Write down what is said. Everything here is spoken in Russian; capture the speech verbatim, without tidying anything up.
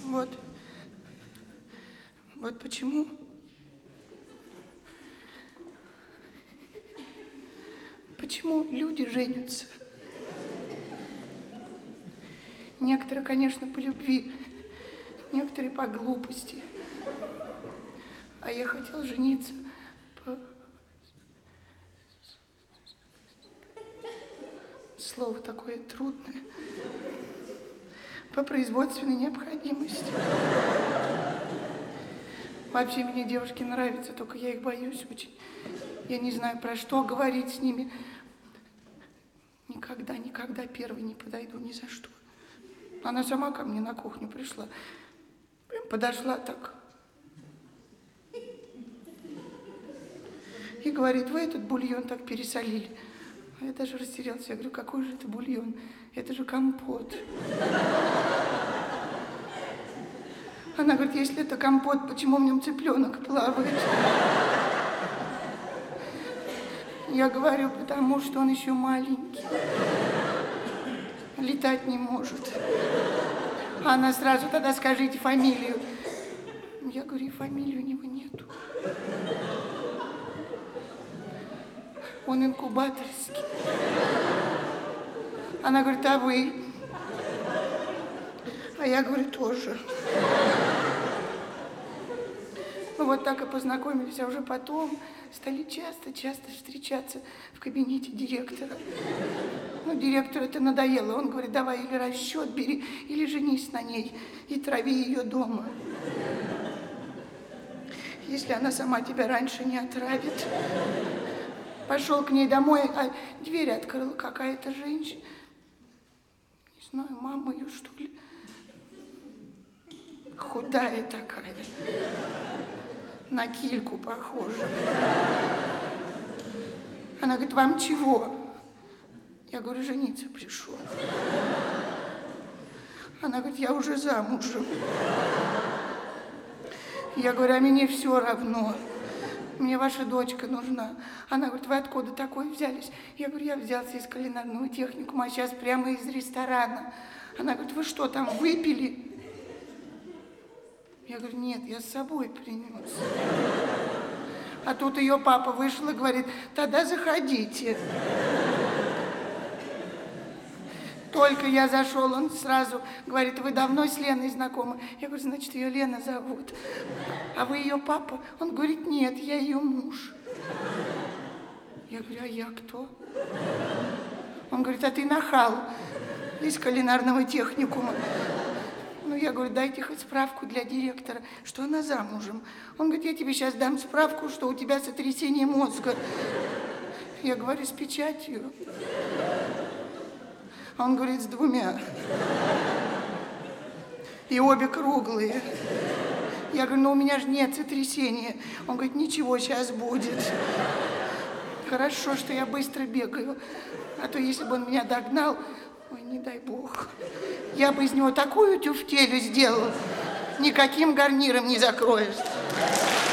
Вот. Вот почему. Почему люди женятся? Некоторые, конечно, по любви, некоторые по глупости. А я хотел жениться по... Слово такое трудное. По производственной необходимости. Вообще мне девушки нравятся, только я их боюсь очень. Я не знаю, про что говорить с ними. Никогда, никогда первой не подойду, ни за что. Она сама ко мне на кухню пришла. Прям подошла так. И говорит, вы этот бульон так пересолили. А я даже растерялся. Я говорю, какой же это бульон? Это же компот. Она говорит, если это компот, почему в нем цыпленок плавает? Я говорю, потому что он еще маленький. Летать не может. А она сразу, тогда скажите фамилию. Я говорю, и фамилии у него нету. Он инкубаторский. Она говорит, а вы? А я говорю, тоже. Мы вот так и познакомились, а уже потом стали часто-часто встречаться в кабинете директора. Ну, директору это надоело. Он говорит, давай или расчет бери, или женись на ней и трави ее дома. Если она сама тебя раньше не отравит. Пошел к ней домой, а дверь открыла какая-то женщина. Не знаю, мама ее, что ли. Худая такая. На кильку похожа. Она говорит, вам чего? Я говорю, жениться пришел. Она говорит, я уже замужем. Я говорю, а мне все равно. Мне ваша дочка нужна. Она говорит, вы откуда такой взялись? Я говорю, я взялся из кулинарного техникума, а сейчас прямо из ресторана. Она говорит, вы что, там выпили? Я говорю, нет, я с собой принес. А тут ее папа вышел и говорит, тогда заходите. Только я зашел, он сразу говорит, вы давно с Леной знакомы? Я говорю, значит, ее Лена зовут. А вы ее папа? Он говорит, нет, я ее муж. Я говорю, а я кто? Он говорит, а ты нахал из кулинарного техникума. Ну, я говорю, дайте хоть справку для директора, что она замужем. Он говорит, я тебе сейчас дам справку, что у тебя сотрясение мозга. Я говорю, с печатью. Он говорит, с двумя. И обе круглые. Я говорю, ну у меня же нет сотрясения. Он говорит, ничего, сейчас будет. Хорошо, что я быстро бегаю. А то если бы он меня догнал, ой, не дай бог, я бы из него такую тюфтелю сделала, никаким гарниром не закроешь.